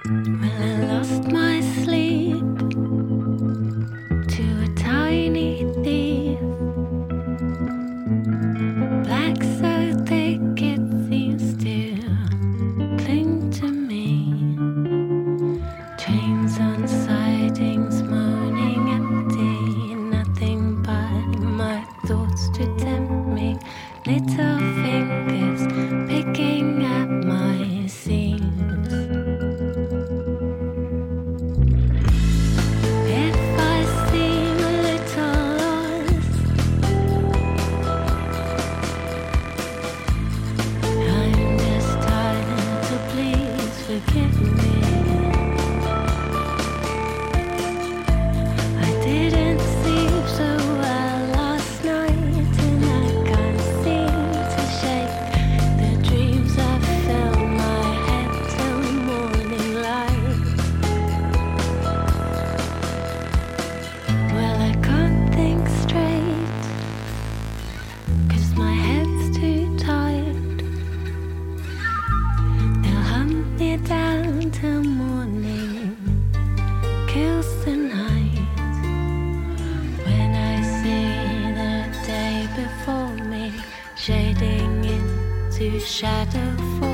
Well, I lost my sleep to a tiny thief, black so thick it seems to cling to me. Trains on sidings moaning empty, nothing but my thoughts to tempt me. Little fingers picking at my seams. If I seem a little lost, I'm just tired, so please forgive me. I didn't sleep so well last night, and I can't seem to shake the dreams that fill my head till morning light. Well, I can't think straight, 'cause my head's too tired. They'll hunt me down till morning kills the night. When I see the day before me shading into shadow for